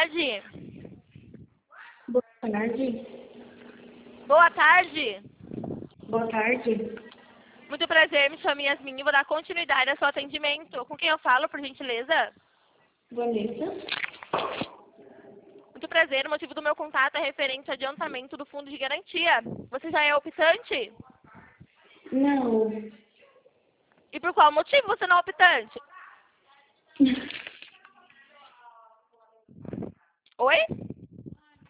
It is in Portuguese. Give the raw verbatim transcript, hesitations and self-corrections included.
tarde. Boa tarde. Boa tarde. Boa tarde. Muito prazer, me chamo Yasmin e vou dar continuidade ao seu atendimento. Com quem eu falo, por gentileza? Vanessa. Muito prazer, o motivo do meu contato é referente ao adiantamento do fundo de garantia. Você já é optante? Não. E por qual motivo você não é optante? Oi?